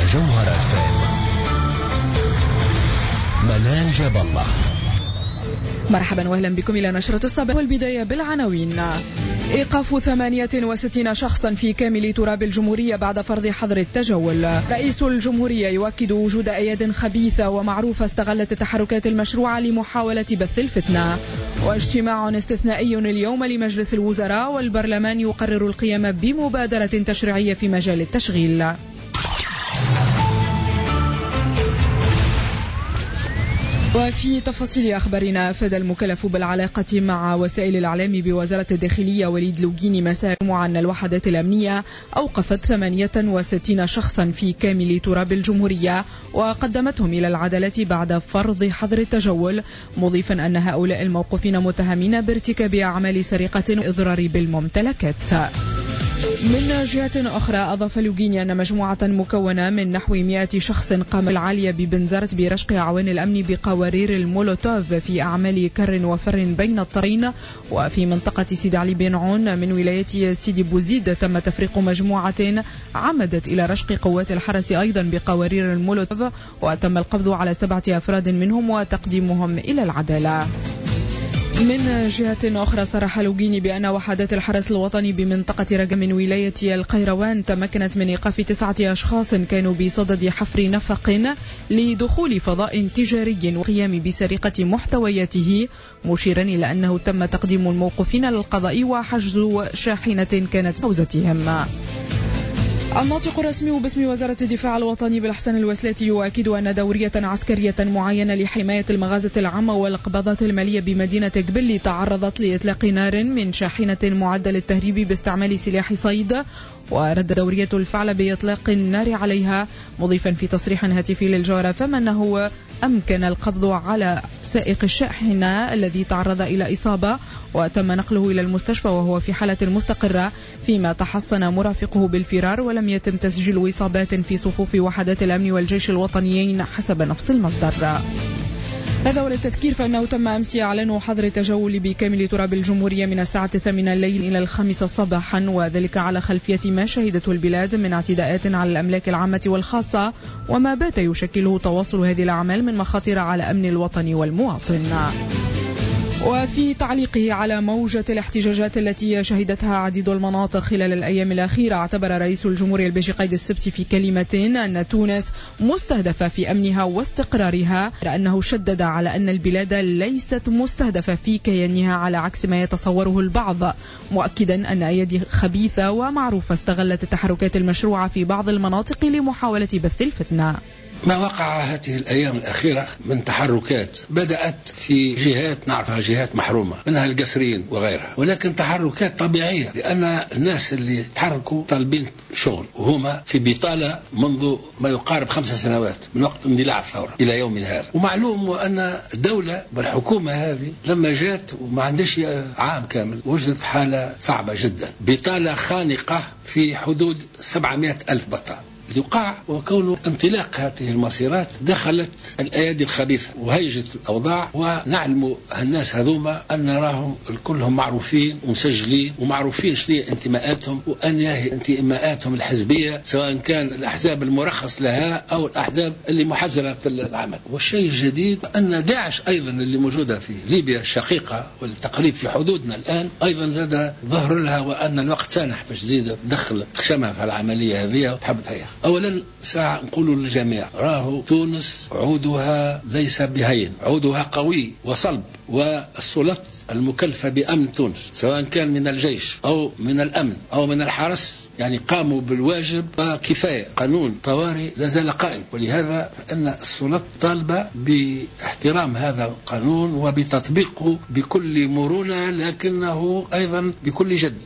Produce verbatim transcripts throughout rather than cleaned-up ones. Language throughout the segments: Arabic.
جوهر الفيلم. منال جاب الله. مرحبا واهلا بكم الى نشرة الصباح، والبداية بالعناوين. ايقاف ثمانية وستين شخصا في كامل تراب الجمهورية بعد فرض حظر التجول. رئيس الجمهورية يؤكد وجود اياد خبيثة ومعروفة استغلت التحركات المشروعة لمحاولة بث الفتنة. واجتماع استثنائي اليوم لمجلس الوزراء والبرلمان يقرر القيام بمبادرة تشريعية في مجال التشغيل. وفي تفاصيل أخبارنا، أفاد المكلف بالعلاقة مع وسائل الإعلام بوزارة الداخلية وليد لوجيني مساء أن الوحدات الأمنية أوقفت ثمانية وستين شخصا في كامل تراب الجمهورية وقدمتهم إلى العدالة بعد فرض حظر التجول، مضيفا أن هؤلاء الموقوفين متهمين بارتكاب أعمال سرقة وإضرار بالممتلكات. من جهة أخرى، أضاف لوجيني أن مجموعة مكونة من نحو مئة شخص قام العالية ببنزرت برشق أعوان الأمن بقوارير المولوتوف في أعمال كر وفر بين الطرين. وفي منطقة سيدي علي بن عون من ولاية سيدي بوزيد تم تفريق مجموعة عمدت إلى رشق قوات الحرس أيضا بقوارير المولوتوف، وتم القبض على سبعة أفراد منهم وتقديمهم إلى العدالة. من جهة أخرى، صرح لوجيني بأن وحدات الحرس الوطني بمنطقة رقة من ولاية القيروان تمكنت من إيقاف تسعة أشخاص كانوا بصدد حفر نفق لدخول فضاء تجاري والقيام بسرقة محتوياته، مشيرا إلى أنه تم تقديم الموقوفين للقضاء وحجز شاحنة كانت موزتهم. الناطق الرسمي باسم وزارة الدفاع الوطني بالحسن الوسلاتي يؤكد أن دورية عسكرية معينة لحماية المغازة العامة والقبضات المالية بمدينة قبلي تعرضت لإطلاق نار من شاحنة معدة للتهريب باستعمال سلاح صيد، ورد دورية الفعل بإطلاق النار عليها، مضيفا في تصريح هاتفي للجارة فما أنه أمكن القبض على سائق الشاحنة الذي تعرض إلى إصابة وتم نقله إلى المستشفى وهو في حالة مستقرة، فيما تحصن مرافقه بالفرار ولم يتم تسجيل إصابات في صفوف وحدات الأمن والجيش الوطنيين حسب نفس المصدر. هذا وللتذكير فإنه تم أمس إعلان حظر التجول بكامل تراب الجمهورية من الساعة الثامنة الليل إلى الخامسة صباحا، وذلك على خلفية ما شهدته البلاد من اعتداءات على الأملاك العامة والخاصة، وما بات يشكله تواصل هذه الأعمال من مخاطر على أمن الوطن والمواطن. وفي تعليقه على موجة الاحتجاجات التي شهدتها عديد المناطق خلال الأيام الأخيرة، اعتبر رئيس الجمهورية الباشي قايد السبسي في كلمة أن تونس مستهدفة في أمنها واستقرارها، لأنه شدد على أن البلاد ليست مستهدفة في كيانها على عكس ما يتصوره البعض، مؤكدا أن أيادي خبيثة ومعروفة استغلت التحركات المشروعة في بعض المناطق لمحاولة بث الفتنة. ما وقع هذه الأيام الأخيرة من تحركات بدأت في جهات نعرفها جهات محرومة منها القصرين وغيرها، ولكن تحركات طبيعية لأن الناس اللي تحركوا طالبين شغل وهما في بطالة منذ ما يقارب خمس سنوات من وقت اندلاع الثورة إلى يومنا هذا. ومعلوم أن الدولة والحكومة هذه لما جات وما عندش عام كامل وجدت حالة صعبة جدا، بطالة خانقة في حدود سبعمائة ألف بطال يقع، وكون انطلاق هذه المسيرات دخلت الأيادي الخبيثة وهيجت الأوضاع، ونعلم الناس هذوما أن راهم كلهم معروفين ومسجلين ومعروفين شنو انتماءاتهم وأن هي انتماءاتهم الحزبية، سواء كان الأحزاب المرخص لها أو الأحزاب اللي محجرة العمل. والشيء الجديد أن داعش أيضا اللي موجودة في ليبيا الشقيقة والتقريب في حدودنا الآن أيضا زاد ظهر لها، وأن الوقت سانح باش تزيد تدخل خشمها في العملية هذه وتحب تهيئ. أولا ساعة نقول للجميع راهو تونس عودها ليس بهين، عودها قوي وصلب، والسلطات المكلفة بأمن تونس سواء كان من الجيش أو من الأمن أو من الحرس يعني قاموا بالواجب وكفاية. قانون طوارئ لازال قائم، ولهذا فإن السلطات طالبة باحترام هذا القانون وبتطبيقه بكل مرونة لكنه أيضا بكل جد.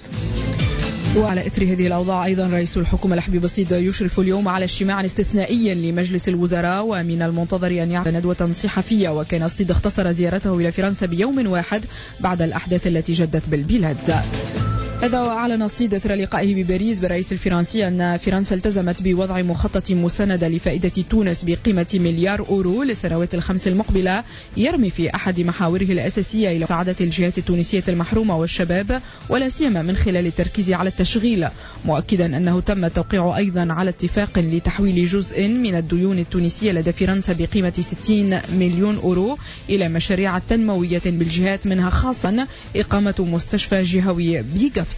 وعلى إثر هذه الأوضاع أيضا رئيس الحكومة لحبيب الصيد يشرف اليوم على اجتماع استثنائي لمجلس الوزراء، ومن المنتظر أن يعقد ندوة صحفية، وكان الصيد اختصر زيارته إلى فرنسا بيوم واحد بعد الأحداث التي جدت بالبلاد. هذا وأعلن الصيد إثر لقائه بباريس بالرئيس الفرنسي أن فرنسا التزمت بوضع مخطط مساندة لفائدة تونس بقيمة مليار أورو للسنوات الخمس المقبلة، يرمي في أحد محاوره الأساسية إلى مساعدة الجهات التونسية المحرومة والشباب، ولا سيما من خلال التركيز على التشغيل، مؤكدا أنه تم التوقيع أيضا على اتفاق لتحويل جزء من الديون التونسية لدى فرنسا بقيمة ستين مليون أورو إلى مشاريع تنموية بالجهات، منها خاصا إقامة مستشفى جهوي بقفصة.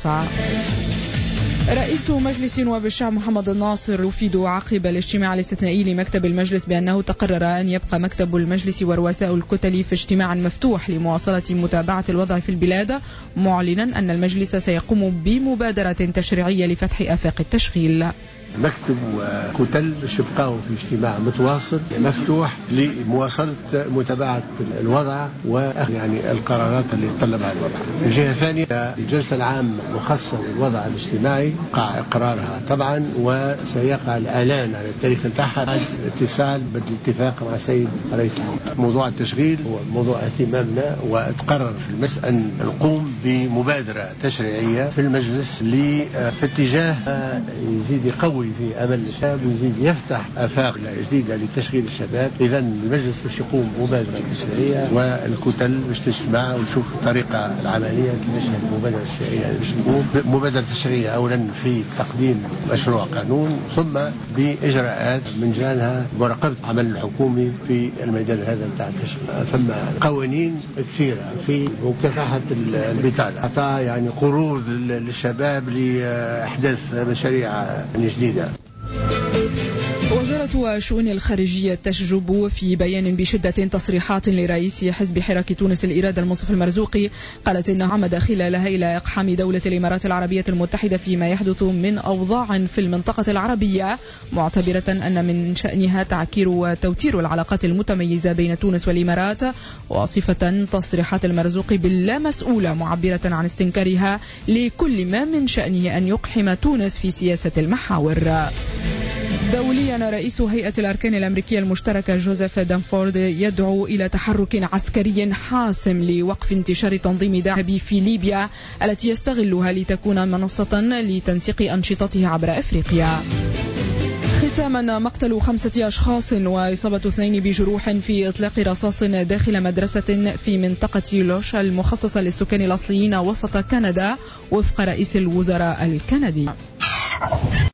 رئيس مجلس نواب الشعب محمد الناصر يفيد عقب الاجتماع الاستثنائي لمكتب المجلس بأنه تقرر أن يبقى مكتب المجلس ورؤساء الكتل في اجتماع مفتوح لمواصلة متابعة الوضع في البلاد، معلنا أن المجلس سيقوم بمبادرة تشريعية لفتح آفاق التشغيل. مكتب وكتل باش يبقاو في اجتماع متواصل مفتوح لمواصلة متابعة الوضع ويعني القرارات اللي يتطلبها الوضع. الجهة الثانية الجلسة العامة مخصصة للوضع الاجتماعي قاع إقرارها طبعا، وسيقع الإعلان على التاريخ نتاعها بعد اتصال بالاتفاق مع السيد رئيس الحكومة. موضوع التشغيل هو موضوع اهتمامنا، وتقرر في المجلس أن نقوم بمبادرة تشريعية في المجلس في اتجاه يزيد يقوي في أمل الشباب ويزيد يفتح آفاق جديدة لتشغيل الشباب. إذا المجلس باش يقوم مبادرة تشريعية والكتل باش تجتمع وتشوف الطريقة العملية كيفاش المبادرة التشريعية باش تقوم. مبادرة تشريعية أولا في تقديم مشروع قانون، ثم بإجراءات من جانها مراقبة العمل الحكومي في الميدان هذا نتاع التشغيل. ثم قوانين كثيرة في مكافحة البطالة، أعطى يعني قروض للشباب لإحداث مشاريع جديدة. وزارة الشؤون الخارجية تشجب في بيان بشدة تصريحات لرئيس حزب حراك تونس الإرادة المنصف المرزوقي، قالت إنه عمد خلالها إلى إقحام دولة الإمارات العربية المتحدة فيما يحدث من أوضاع في المنطقة العربية، معتبرة أن من شأنها تعكير وتوتير العلاقات المتميزة بين تونس والإمارات، وصفة تصريحات المرزوقي باللا مسؤولة، معبرة عن استنكارها لكل ما من شأنه أن يقحم تونس في سياسة المحاور. دوليا رئيس هيئة الأركان الأمريكية المشتركة جوزيف دانفورد يدعو إلى تحرك عسكري حاسم لوقف انتشار تنظيم داعش في ليبيا التي يستغلها لتكون منصة لتنسيق أنشطته عبر أفريقيا. ختاما، مقتل خمسة أشخاص وإصابة اثنين بجروح في إطلاق رصاص داخل مدرسة في منطقة لوش المخصصة للسكان الأصليين وسط كندا وفق رئيس الوزراء الكندي.